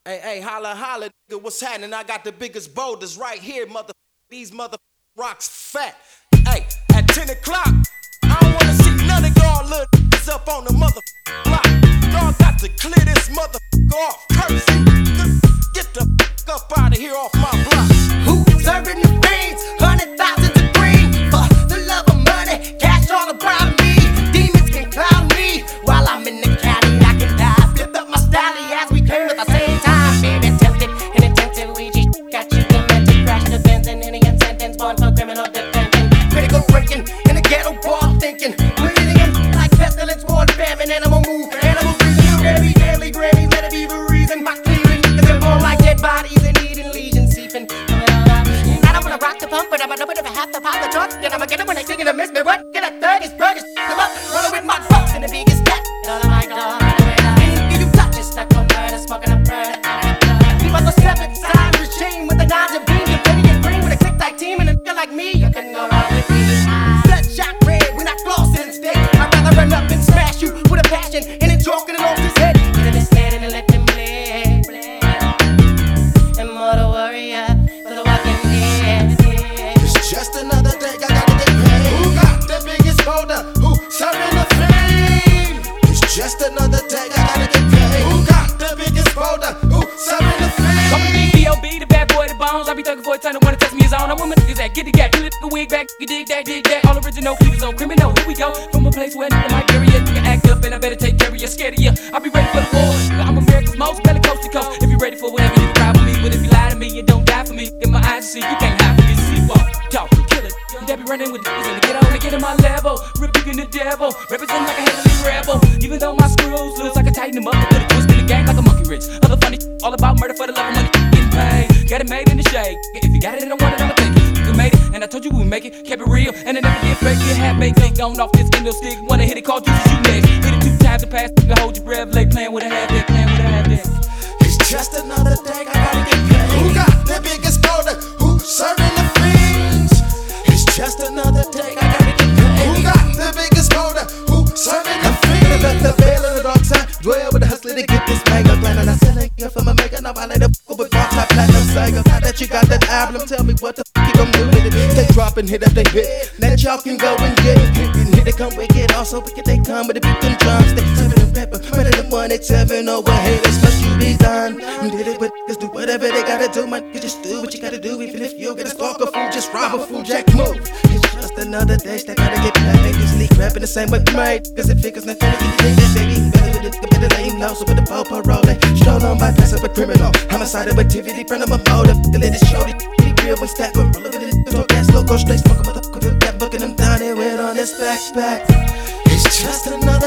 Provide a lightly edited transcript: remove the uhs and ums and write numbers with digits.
Hey, holla, holla, nigga, what's happening? I got the biggest boulders right here, these mother rocks fat. Hey, at 10 o'clock, I don't wanna see none of y'all little niggas up on the mother block. Y'all got to clear this mother off. Courtesy, get the up out of here off my block. Who serving the beans? 100,000 to green for the love of money. Cash all around me. Demons can clown me while I'm in the county. I can die. Flip up my style as we came at the same time. Baby, tempted and attempted. We just got you demented. Crash the Benz and any sentence. Born for criminal defending. Critical ranking in the ghetto bar thinking. Breathing like pestilence, war and famine. Animal move, animal breathing. Daily, daily, Grammys. Let it be the reason. My clearing niggas are born like dead bodies and eating legions seeping. I don't wanna rock the pump, but I'm a little bit of a half the pop the trunk. Then I'ma get it when they sing it and miss me. What? Get a third, it's burgers. Come up, rollin' with my folks in the biggest step. All of my God, and you touch it, stuck on murder, smoking a murder. People go step inside the regime with the knives and beam. You're pretty and green with a click like team, and a nigga like me, you couldn't go wrong with me. Bloodshot red, we're not flossing instead. I'd rather run up and smash you with a passion and then chalking it off his head. Get in his head and let him bleed. Immortal warrior for the walking dead. It's just another day, I gotta get paid. Who got the biggest boulder? Who serving the fame? It's just another day, I gotta get paid. Who got the biggest boulder? Who serving the fame? Call me B.O.B, the bad boy, the bones. I be thugging for a ton of wanna test me his own. I'm with my niggas that get it, get it, the wig back, you dig that. All original niggas on criminal. Here we go, from a place where nigga might bury it. Nigga act up and I better take care of you. Scared of you, I be ready for the war. I'm America's most belly coast to coast. If you ready for whatever, you can ride with me. But if you lie to me, you don't die for me. In my eyes, you see, you can't hide from me. See, walk, talk, kill it. They be running with niggas and they get on, they get in my level. Rebuking the devil, represent like a heavenly rebel. Even though my screws looks like I tighten them up, I put a twist in the game like a monkey wrench. Other funny, all about murder for the love of money. Getting paid, got it made in the shade. If you got it and don't want it, I'ma take it. You made it, and I told you we would make it. Kept it real, and I never get fake. Get half baked, ain't gone off this endo stick. Wanna hit it, call juices, you next. Hit it 2 times and pass, you hold your breath. Lay playing with a half deck, playing with a half deck. It's just another day, I gotta get paid. Who got the biggest boulder? Who serving the fiends? It's just another day, I gotta get paid. Who got the biggest boulder? Who serving the fiends? Let the veil in the dark side dwell with the hustler to get this mega plan. And I said like if I'm a maker, now I like the with bar top platinum Sega. Now that you got that album, tell me what the you gon' do with it. They drop and hit up they hit. Now that y'all can go and get it. And here they come wicked, also wicked they come with the beat and drums. They serving the pepper, better than 187 over haters. Must you be done? Did it with niggas, do whatever they gotta do. My niggas just do what you gotta do. Even if you get a stalk a fool, just rob a fool, jack move. It's just another day, still gotta get paid. This leak rapping the same way we made. Cause it figures nothing to get it, baby. Better with it, better lay him low. So with the bow parole, stroll on by passive a criminal. Homicidal activity, friend of my motive. Let it show the real when stack up. Roll over the door, gas low, go straight, smoke a motherfucker. Got booking them down and went on this backpack. It's just another